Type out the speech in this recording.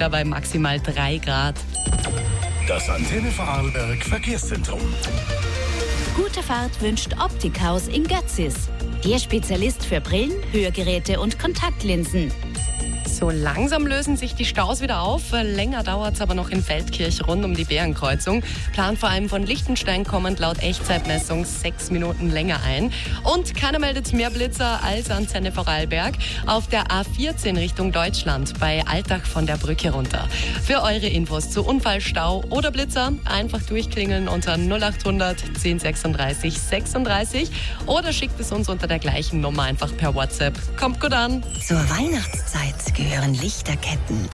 wieder bei maximal 3 Grad. Das Antenne Vorarlberg Verkehrszentrum. Gute Fahrt wünscht Optikhaus in Götzis. Ihr Spezialist für Brillen, Hörgeräte und Kontaktlinsen. So langsam lösen sich die Staus wieder auf. Länger dauert es aber noch in Feldkirch rund um die Bärenkreuzung. Plan vor allem von Lichtenstein kommend laut Echtzeitmessung 6 Minuten länger ein. Und keiner meldet mehr Blitzer als Antenne Vorarlberg auf der A14 Richtung Deutschland bei Altach von der Brücke runter. Für eure Infos zu Unfall, Stau oder Blitzer einfach durchklingeln unter 0800 1036 36 oder schickt es uns unter der gleichen Nummer einfach per WhatsApp. Kommt gut an! Zur Weihnachtszeit gehören Lichterketten